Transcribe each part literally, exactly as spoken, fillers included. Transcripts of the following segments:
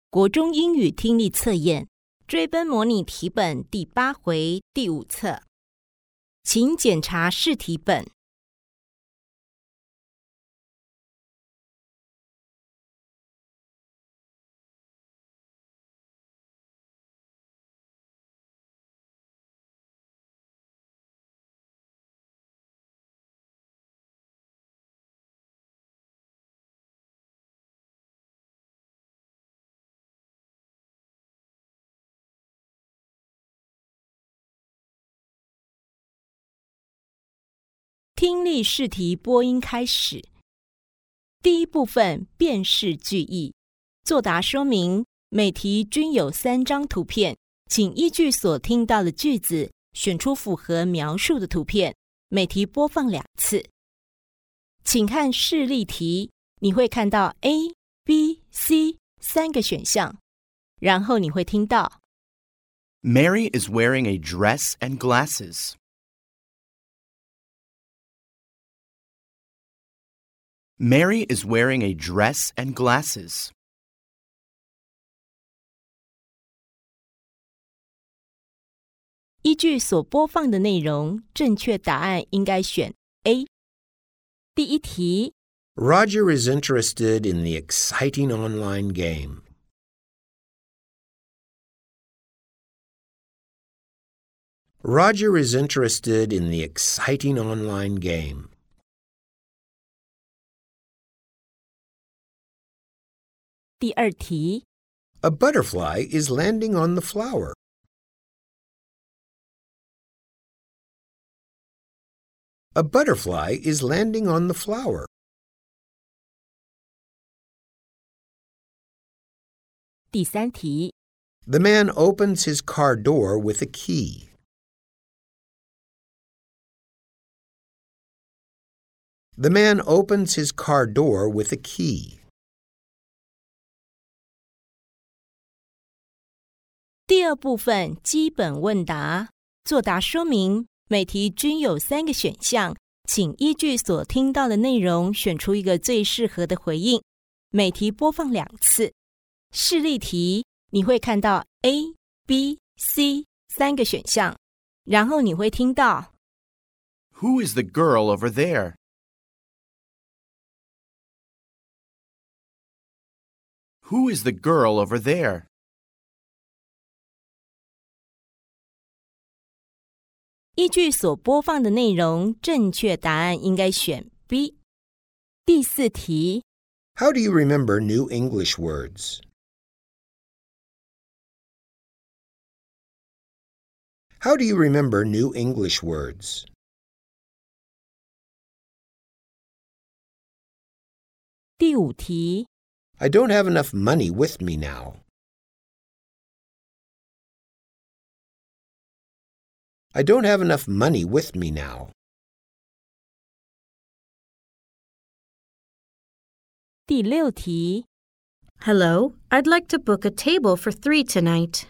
国中英语听力测验，追奔模拟题本第八回第五册，请检查试题本。听力试题播音开始。第一部分辨识句意，作答说明，每题均有三张图片，请依据所听到的句子选出符合描述的图片，每题播放两次。请看示例题，你会看到 A、B、C 三个选项，然后你会听到 Mary is wearing a dress and glasses. Mary is wearing a dress and glasses. 依据所播放的内容，正确答案应该选 A。第一题 Roger is interested in the exciting online game. Roger is interested in the exciting online game. 第二题 A butterfly is landing on the flower. A butterfly is landing on the flower. 第三题 The man opens his car door with a key. The man opens his car door with a key. 第二部分基本问答，作答说明，每题均有三个选项，请依据所听到的内容选出一个最适合的回应，每题播放两次。示例题，你会看到 A、B、C 三个选项，然后你会听到 Who is the girl over there? Who is the girl over there? 依据所播放的内容，正确答案应该选 B。第四题 How do you remember new English words? How do you remember new English words? 第五题 I don't have enough money with me now. I don't have enough money with me now. 第六题 Hello, I'd like to book a table for three tonight.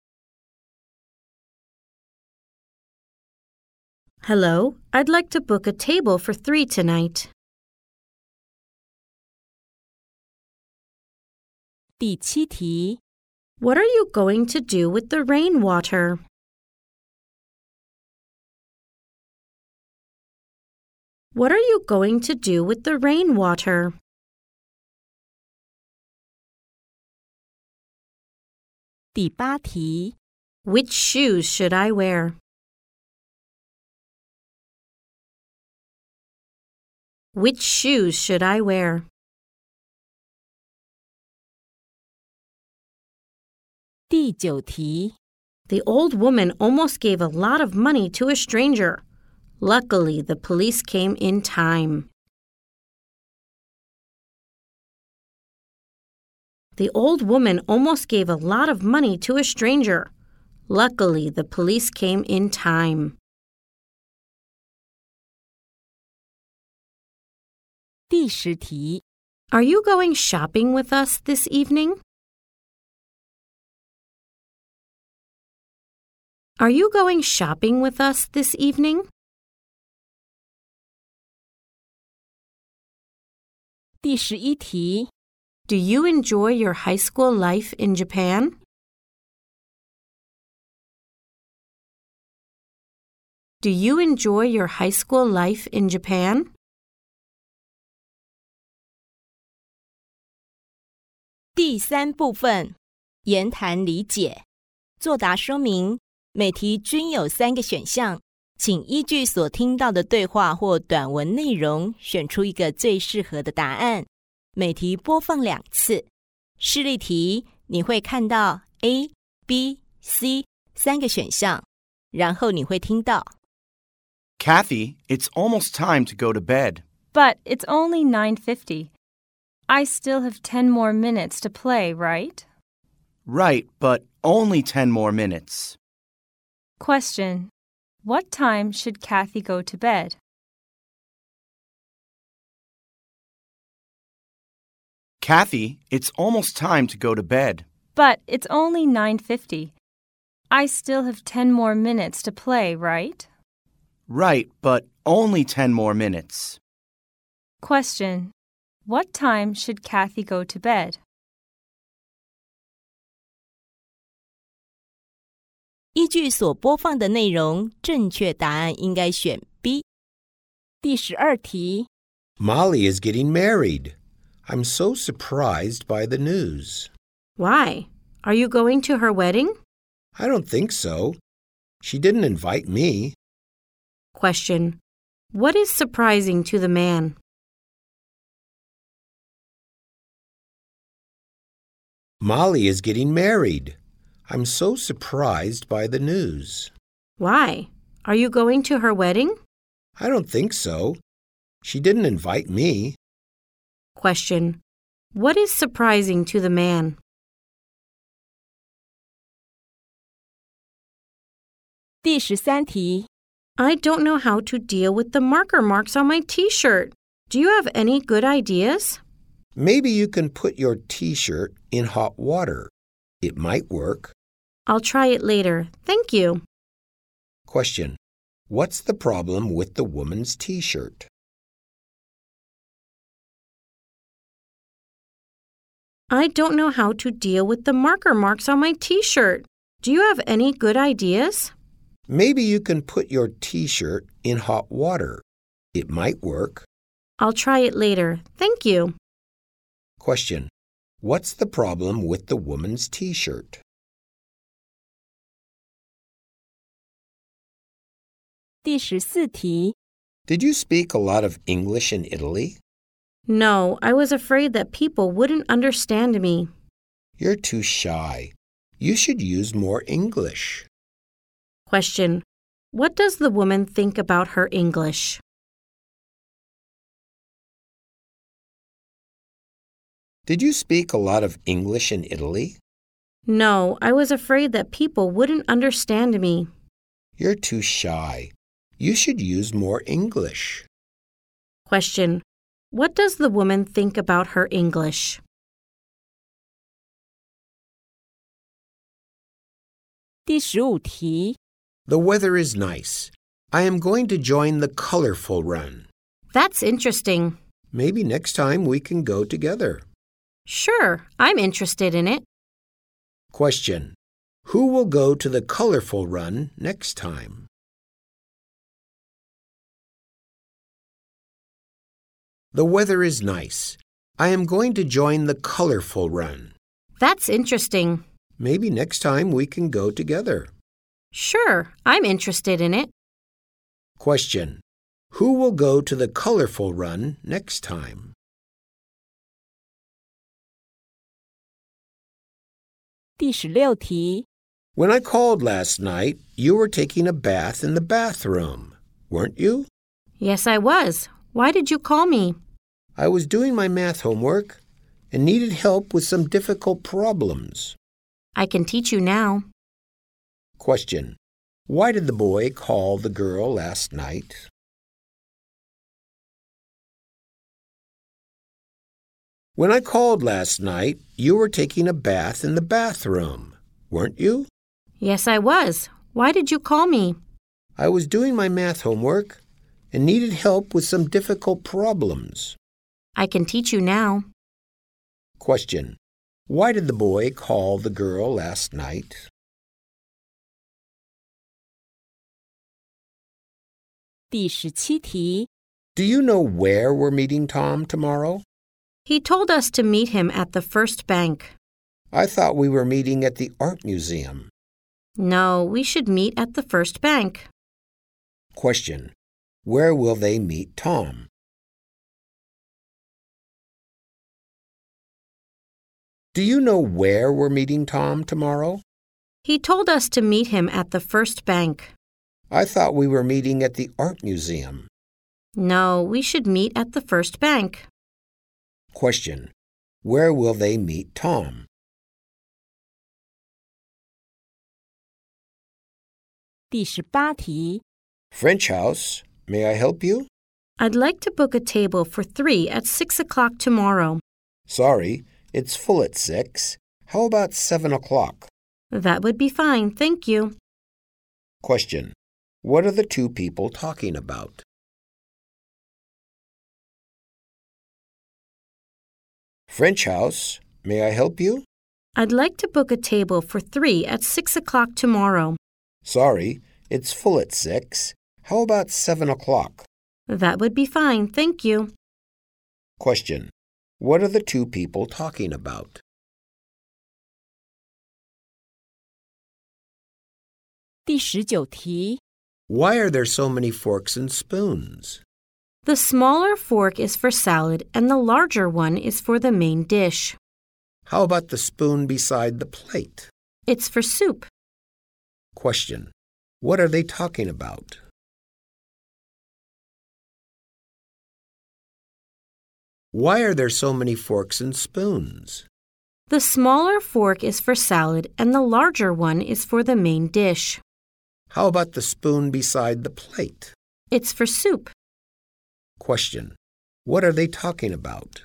Hello, I'd like to book a table for three tonight. 第七题 What are you going to do with the rainwater? What are you going to do with the rainwater? 第八题 Which shoes should I wear? Which shoes should I wear? 第九题 The old woman almost gave a lot of money to a stranger. Luckily, the police came in time. The old woman almost gave a lot of money to a stranger. Luckily, the police came in time. 第十题 Are you going shopping with us this evening? Are you going shopping with us this evening? 第十一题 Do you enjoy your high school life in Japan? Do you enjoy your high school life in Japan? 第三部分，言谈理解。作答说明，每题均有三个选项，请依据所听到的对话或短文内容，选出一个最适合的答案。每题播放两次。示例题，你会看到 A、B、C 三个选项，然后你会听到 Kathy, it's almost time to go to bed. But it's only nine fifty. I still have ten more minutes to play, right? Right, but only ten more minutes. Question. What time should Kathy go to bed? Kathy, it's almost time to go to bed. But it's only nine fifty. I still have ten more minutes to play, right? Right, but only ten more minutes. Question. What time should Kathy go to bed? 依据所播放的内容，正确答案应该选 B。第十二题 Molly is getting married. I'm so surprised by the news. Why? Are you going to her wedding? I don't think so. She didn't invite me. Question. What is surprising to the man? Molly is getting married. I'm so surprised by the news. Why? Are you going to her wedding? I don't think so. She didn't invite me. Question. What is surprising to the man? 第十三题 I don't know how to deal with the marker marks on my t-shirt. Do you have any good ideas? Maybe you can put your t-shirt in hot water. It might work. I'll try it later. Thank you. Question. What's the problem with the woman's t-shirt? I don't know how to deal with the marker marks on my t-shirt. Do you have any good ideas? Maybe you can put your t-shirt in hot water. It might work. I'll try it later. Thank you. Question. What's the problem with the woman's t-shirt? 第十四题 Did you speak a lot of English in Italy? No, I was afraid that people wouldn't understand me. You're too shy. You should use more English. Question. What does the woman think about her English? Did you speak a lot of English in Italy? No, I was afraid that people wouldn't understand me. You're too shy. You should use more English. Question. What does the woman think about her English? 第十五题 The weather is nice. I am going to join the colorful run. That's interesting. Maybe next time we can go together. Sure, I'm interested in it. Question. Who will go to the colorful run next time? The weather is nice. I am going to join the colorful run. That's interesting. Maybe next time we can go together. Sure, I'm interested in it. Question. Who will go to the colorful run next time? 第十六题 When I called last night, you were taking a bath in the bathroom, weren't you? Yes, I was. Why did you call me? I was doing my math homework and needed help with some difficult problems. I can teach you now. Question. Why did the boy call the girl last night? When I called last night, you were taking a bath in the bathroom, weren't you? Yes, I was. Why did you call me? I was doing my math homework and needed help with some difficult problems. I can teach you now. Question. Why did the boy call the girl last night? 第十七题 Do you know where we're meeting Tom tomorrow? He told us to meet him at the First Bank. I thought we were meeting at the art museum. No, we should meet at the First Bank. Question. Where will they meet Tom? Do you know where we're meeting Tom tomorrow? He told us to meet him at the First Bank. I thought we were meeting at the art museum. No, we should meet at the First Bank. Question. Where will they meet Tom? 第十八题 French house. May I help you? I'd like to book a table for three at six o'clock tomorrow. Sorry, it's full at six. How about seven o'clock? That would be fine, thank you. Question. What are the two people talking about? French house. May I help you? I'd like to book a table for three at six o'clock tomorrow. Sorry, it's full at six. How about seven o'clock? That would be fine, thank you. Question. What are the two people talking about? 第十九题 Why are there so many forks and spoons? The smaller fork is for salad and the larger one is for the main dish. How about the spoon beside the plate? It's for soup. Question. What are they talking about? Why are there so many forks and spoons? The smaller fork is for salad and the larger one is for the main dish. How about the spoon beside the plate? It's for soup. Question. What are they talking about?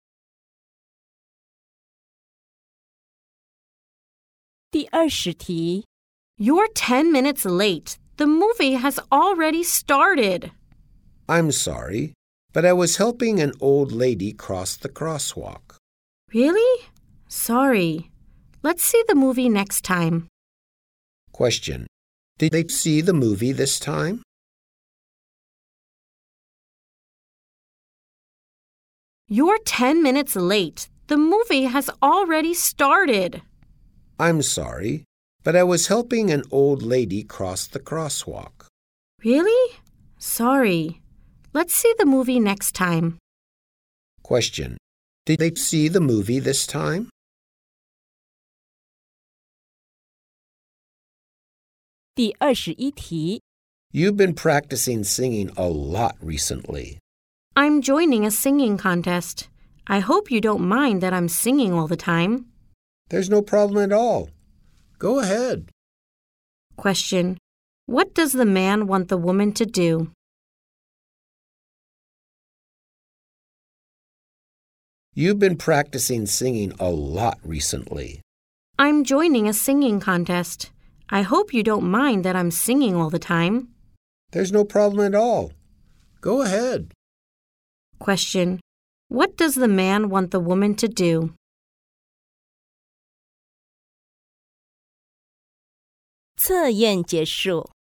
第二十题 You're ten minutes late. The movie has already started. I'm sorry, but I was helping an old lady cross the crosswalk. Really? Sorry. Let's see the movie next time. Question. Did they see the movie this time? You're ten minutes late. The movie has already started. I'm sorry, but I was helping an old lady cross the crosswalk. Really? Sorry. Let's see the movie next time. Question. Did they see the movie this time? 第二十一题 You've been practicing singing a lot recently. I'm joining a singing contest. I hope you don't mind that I'm singing all the time. There's no problem at all. Go ahead. Question. What does the man want the woman to do? You've been practicing singing a lot recently. I'm joining a singing contest. I hope you don't mind that I'm singing all the time. There's no problem at all. Go ahead. Question. What does the man want the woman to do? 测验结束。